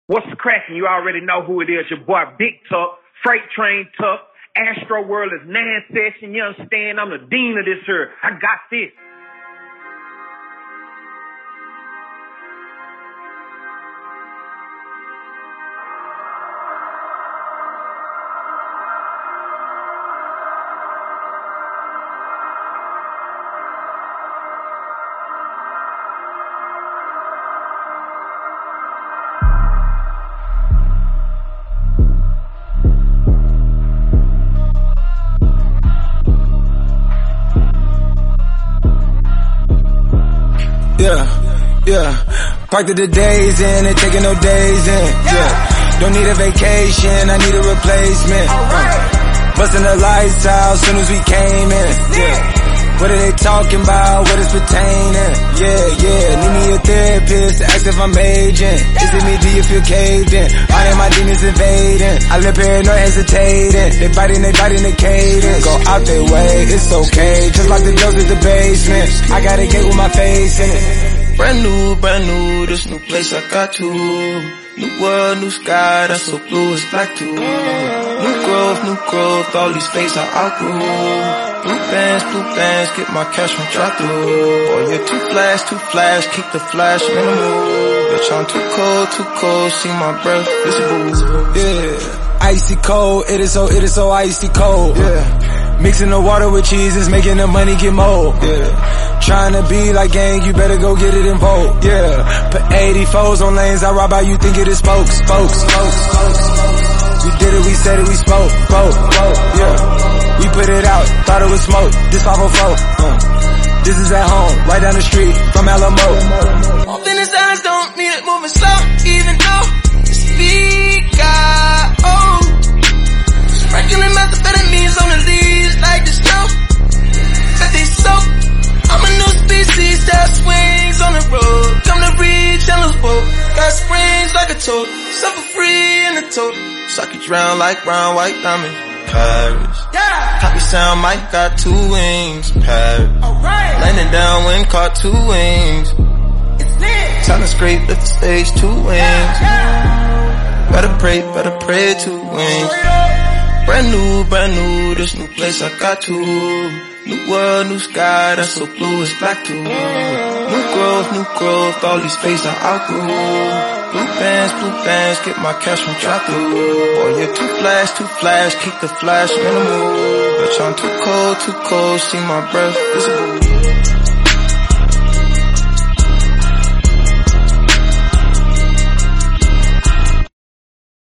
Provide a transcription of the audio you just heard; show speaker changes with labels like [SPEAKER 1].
[SPEAKER 1] What's the cracking? You already know who it is. Your boy Big Tuck, Freight Train Tuck, Astro World is 9 Session. You understand? I'm the dean of this here. I got this.
[SPEAKER 2] Yeah, parked at the days in and taking no days in. Yeah, don't need a vacation, I need a replacement. Busting the lights out soon as we came in. Yeah, what are they talking about? What is pertaining? Yeah, need me a therapist to ask if I'm aging. Is it me? Do you feel caved in? All of my demons invading. I live paranoid, hesitating. They biting the cadence. Go out their way, it's okay. Just lock the doors at the basement. I got a gate with my face in it.
[SPEAKER 3] Brand new, this new place I got to. New world, new sky, that's so blue, it's black too. New growth, all these faces I outgrew. Blue bands, get my cash from drop through. Boy, you're too flash, keep the flash minimal. Bitch, I'm too cold, see my breath visible.
[SPEAKER 2] Yeah, icy cold, it is so icy cold. Yeah, mixing the water with cheese is making the money get mold. Yeah. Trying to be like gang, you better go get it in vogue. Yeah, put 84s on lanes, I rob how you think it is spokes. We did it, we said it, we spoke. Yeah, we put it out, thought it was smoke. This 504. This is at home, right down the street from Alamo.
[SPEAKER 3] Open his eyes, don't mean it moving slow, even though the speed got old. Sprinkling methamphetamines on the leaves like the snow that they soak. I'm a new species that swings on the road. Come to reach Yellow's boat. Got springs like a toad. Suffer free in the toad. Suck it drown like brown, white diamond. Paris. Yeah. Copy sound, Mike got 2 wings. Paris. Alright. Landing down, wind caught 2 wings. It's lit. Time to scrape, lift the stage, 2 wings. Yeah. Better pray, 2 wings. Brand new, this new place I got to. New world, new sky, that's so blue, it's black too. New growth, all these faces I outgrew. Blue bands, get my cash from drop through. Boy, you're too flash, keep the flash minimal. Bitch, I'm too cold, see my breath visible.